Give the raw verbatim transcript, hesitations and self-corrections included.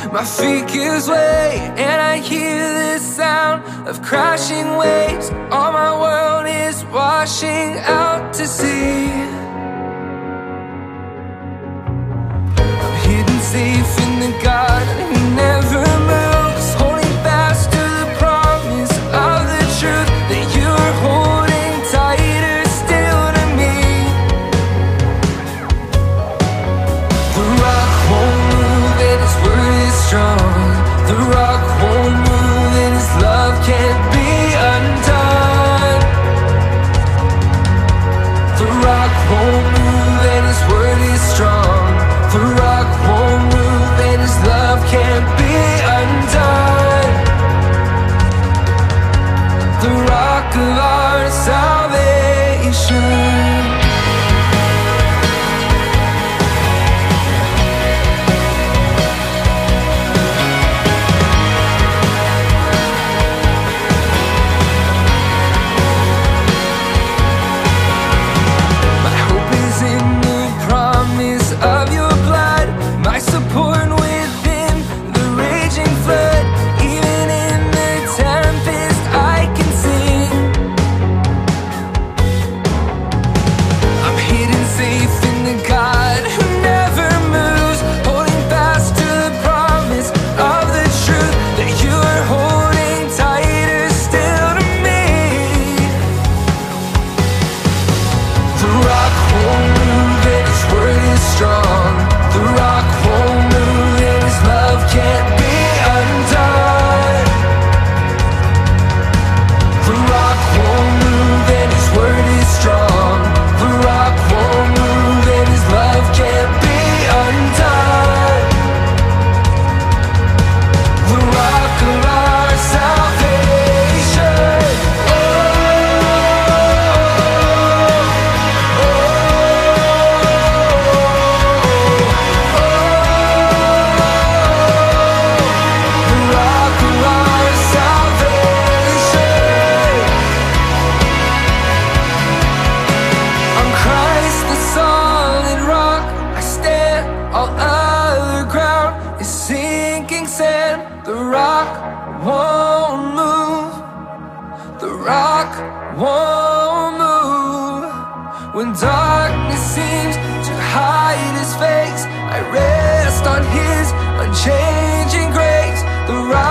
My feet gives way, and I hear the sound of crashing waves. All my world is washing out to sea. I'm hidden safe in the God who never moves, holding fast to the promise of the truth that you're holding tighter still to me. The rock won't move and his word is strong. The rock won't move and his love can't be undone. The rock won't move and his word is strong. The rock won't move and his love can't be undone. The rock of our salvation. Of your blood, my support within the raging flood. Even in the tempest I can sing. I'm hidden safe in the God who never moves, holding fast to the promise of the truth that you are holding tighter still to me. The rock won't move and his word is strong. The rock won't move and his love can't be undone. The rock won't move and his word is strong. The rock won't move and his love can't be undone. The rock of our salvation. Oh, oh, oh. All other ground is sinking sand. The rock won't move. The rock won't move. When darkness seems to hide his face, I rest on his unchanging grace. The rock